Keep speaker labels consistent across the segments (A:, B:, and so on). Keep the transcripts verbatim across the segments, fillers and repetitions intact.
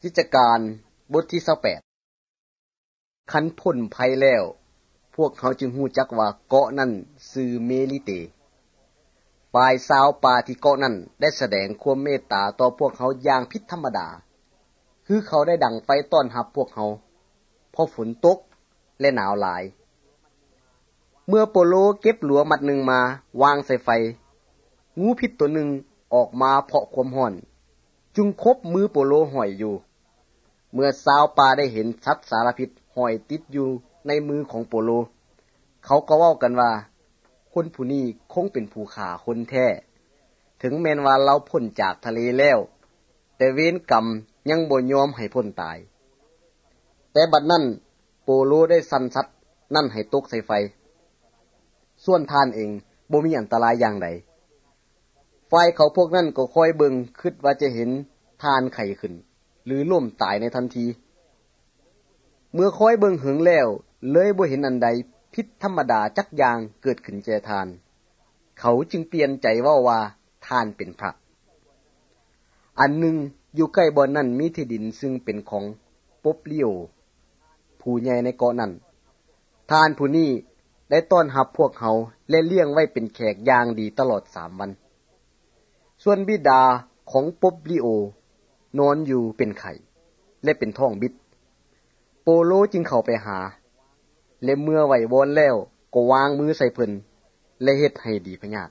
A: กิจการบทที่ยี่สิบแปดคันพ้นภัยแล้วพวกเขาจึงฮู้จักว่าเกาะนั้นชื่อเมลิเตฝ่ายชาวป่าที่เกาะนั้นได้แสดงความเมตตาต่อพวกเขาอย่างผิดธรรมดาคือเขาได้ดังไฟต้อนรับพวกเขาเพราะฝนตกและหนาวหลายเมื่อโปโลเก็บหลัวมัดหนึ่งมาวางใส่ไฟงูพิษตัวหนึ่งออกมาเพาะความร้อนจึงคบมือโปโลห้อยอยู่เมื่อชาวป่าได้เห็นสัตว์สารพิษห้อยติดอยู่ในมือของโปโลเขาก็เว้ากันว่าคนผู้นี้คงเป็นผู้ฆ่าคนแท้ถึงแม้นว่าเราพ้นจากทะเลแล้วแต่เวรกรรมยังบ่ยอมให้พ้นตายแต่บัดนั้นโปโลได้สั่นสัตว์นั่นให้ตกใส่ไฟส่วนท่านเองบ่มีอันตรายอย่างใดฝ่ายเขาพวกนั้นก็คอยเบิ่งคิดว่าจะเห็นท่านไข้ขึ้นหรือล่มตายในทันทีเมื่อคอยเบิ่งหึงแล้วเลยบ่เห็นอันใดผิดธรรมดาจักอย่างเกิดขึ้นแก่ท่านเขาจึงเปลี่ยนใจเว้าว่าท่านเป็นพระอันหนึ่งอยู่ใกล้บ่อนนั้นมีที่ดินซึ่งเป็นของปบลิโอผู้ใหญ่ในเกาะนั้นท่านผู้นี้ได้ต้อนรับพวกเขาและเลี้ยงไว้เป็นแขกอย่างดีตลอดสามวันส่วนบิดาของปบลิโอนอนอยู่เป็นไข้และเป็นท้องบิดโปโลจึงเข้าไปหาและเมื่อไหววอนแล้วก็วางมือใส่เพิ่นและเฮ็ดให้ดีพะญาติ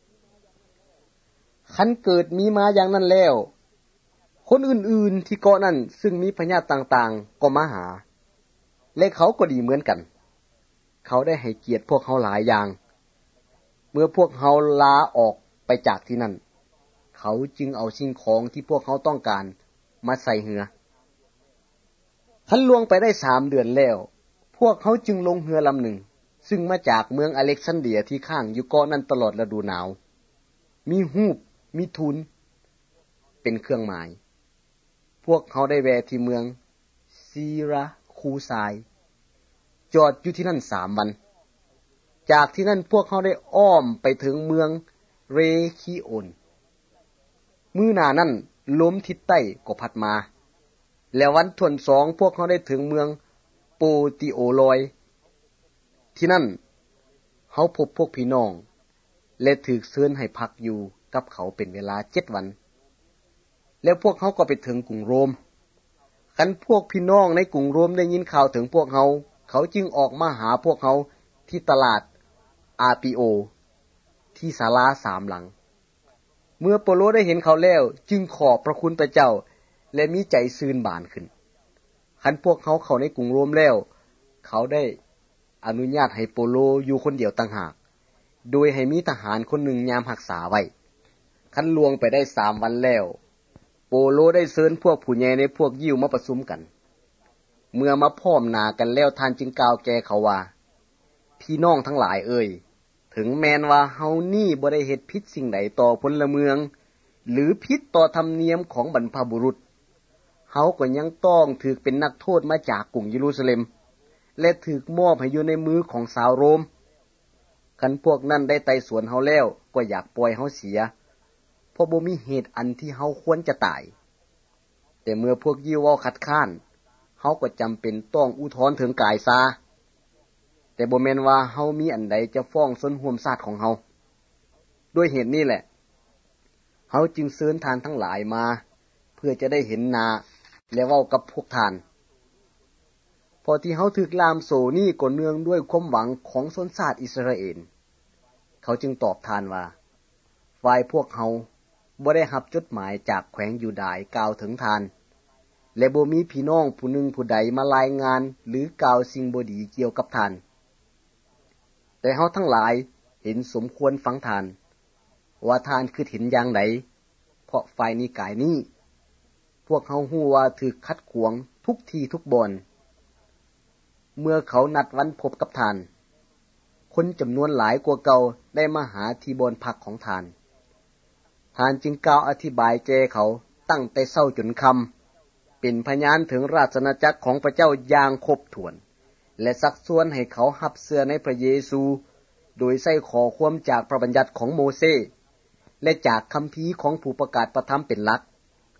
A: คันเกิดมีมาอย่างนั้นแล้วคนอื่นๆที่เกาะนั้นซึ่งมีพญาติต่างๆก็มาหาและเขาก็ดีเหมือนกันเขาได้ให้เกียรติพวกเขาหลายอย่างเมื่อพวกเขาลาออกไปจากที่นั่นเขาจึงเอาสิ่งของที่พวกเขาต้องการมาใส่เหือคันล่วงไปได้สามเดือนแล้วพวกเขาจึงลงเรือลำหนึ่งซึ่งมาจากเมืองอเล็กซานเดรียที่ข้างอยู่เกาะนั้นตลอดฤดูหนาวมีรูปมีทุนเป็นเครื่องหมายพวกเขาได้แวะที่เมืองซีราคูซายจอดอยู่ที่นั่นสามวันจากที่นั่นพวกเขาได้อ้อมไปถึงเมืองเรคิโอนมื้อหน้านั้นลมทิศใต้ก็พัดมาแล้ววันที่สองพวกเขาได้ถึงเมืองโปติโอลอยที่นั่นเขาพบพวกพี่น้องและถูกเชิญให้พักอยู่กับเขาเป็นเวลาเจ็ดวันแล้วพวกเขาก็ไปถึงกรุงโรมคันพวกพี่น้องในกรุงโรมได้ยินข่าวถึงพวกเขาเขาจึงออกมาหาพวกเขาที่ตลาดอาปิโอที่ศาลาสามหลังเมื่อโปโลได้เห็นเขาแล้วจึงขอบพระคุณพระเจ้าและมีใจซื่นบานขึ้นคันพวกเขาเข้าในกรุงโรมแล้วเขาได้อนุญาตให้โปโลอยู่คนเดียวต่างหากโดยให้มีทหารคนหนึ่งยามรักษาไว้คันล่วงไปได้สามวันแล้วโปโลได้เชิญพวกผู้ใหญ่ในพวกยิวมาประชุมกันเมื่อมาพร้อมหน้ากันแล้วท่านจึงกล่าวแก่เขาว่าพี่น้องทั้งหลายเอ่ยถึงแม้นว่าเฮานี่บ่ได้เฮ็ดผิดสิ่งใดต่อพลเมืองหรือผิดต่อธรรมเนียมของบรรพบุรุษเฮาก็ยังต้องถูกเป็นนักโทษมาจากกรุงเยรูซาเล็มและถูกมอบให้อยู่ในมือของชาวโรมคันพวกนั้นได้ไต่สวนเฮาแล้วก็อยากปล่อยเฮาเสียเพราะบ่มีเหตุอันที่เฮาควรจะตายแต่เมื่อพวกยิวเว้าคัดค้านเฮาก็จำเป็นต้องอุทธรณ์ถึงกายซาแต่บ่แม่นว่าเฮามีอันใดจะฟ้องชนร่วมชาติของเฮาด้วยเหตุนี้แหละเฮาจึงเชิญท่านทั้งหลายมาเพื่อจะได้เห็นหน้าและเว้ากับพวกท่านพอที่เฮาถูกลามโสนี้ก็เนื่องด้วยความหวังของชนชาติอิสราเอลเขาจึงตอบท่านว่าฝ่ายพวกเฮาบ่ได้รับจดหมายจากแขวงยูดาห์กล่าวถึงท่านและบ่มีพี่น้องผู้หนึ่งผู้ใดมารายงานหรือกล่าวสิ่งบ่ดีเกี่ยวกับท่านแต่เฮาทั้งหลายเห็นสมควรฟังท่านว่าท่านคิดเห็นอย่างใดเพราะฝ่ายนิกายนี้พวกเฮาฮู้ว่าถูกขัดขวางทุกที่ทุกบ่อนเมื่อเขานัดวันพบกับท่านคนจำนวนหลายกว่าเก่าได้มาหาที่บ่อนพักของท่านท่านจึงกล่าวอธิบายแก่เขาตั้งแต่เช้าจนค่ำเป็นพยานถึงราชอาณาจักรของพระเจ้าอย่างครบถ้วนและซักชวนให้เขารับเชื่อในพระเยซูโดยใส่ขอความจากพระบัญญัติของโมเสสและจากคัมภีร์ของผู้ประกาศประธรรมเป็นหลัก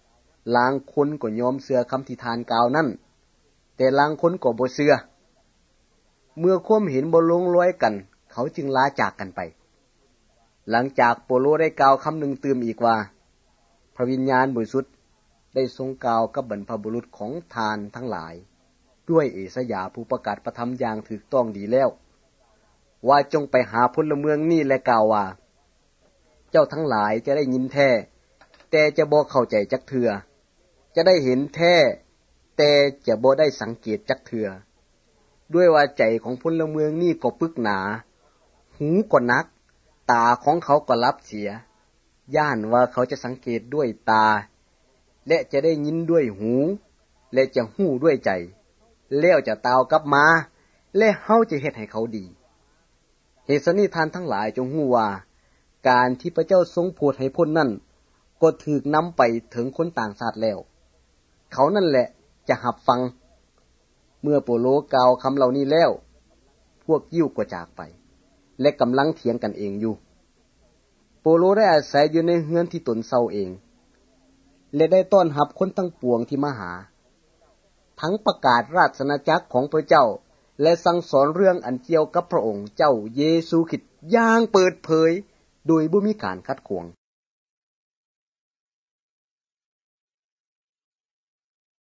A: ลางคนก็ยอมเชื่อคำที่ทานกล่าวนั้นแต่ลางคนก็บ่เชื่อเมื่อความเห็นบ่ลงรอยกันเขาจึงลาจากกันไปหลังจากโปโลได้กล่าวคำหนึ่งเติมอีกว่าพระวิญญาณบริสุทธิ์ได้ทรงกล่าวกับบรรพบุรุษของทานทั้งหลายด้วยเอสยาผู้ประกาศประทำอย่างถูกต้องดีแล้วว่าจงไปหาพลเมืองนี่และกล่าวว่าเจ้าทั้งหลายจะได้ยินแท้แต่จะบ่เข้าใจจักเทื่อจะได้เห็นแท้แต่จะบ่ได้สังเกตจักเทื่อด้วยว่าใจของพลเมืองนี่ก็ปึกหนาหูก็นักตาของเขาก็ลับเสียย่านว่าเขาจะสังเกตด้วยตาและจะได้ยินด้วยหูและจะหู้ด้วยใจแล้วจะตาวกลับมาและเฮาจะเฮ็ดให้เขาดีเหตุนี้ท่านทั้งหลายจงฮู้ว่าการที่พระเจ้าทรงโปรดให้พ้นนั่นก็ถูกนำไปถึงคนต่างชาติแล้วเขานั่นแหละจะรับฟังเมื่อโปโลกล่าวคำเหล่านี้แล้วพวกยิวก็จากไปและกำลังเถียงกันเองอยู่โปโลได้อาศัยอยู่ในเฮือนที่ตนเซาเองและได้ต้อนรับคนทั้งปวงที่มาหาทั้งประกาศราชนาจักรของพระเจ้าและสั่งสอนเรื่องอันเกี่ยวกับพระองค์เจ้าเยซูคริสต์อย่างเปิดเผยโดยบ่มีการขัดขวาง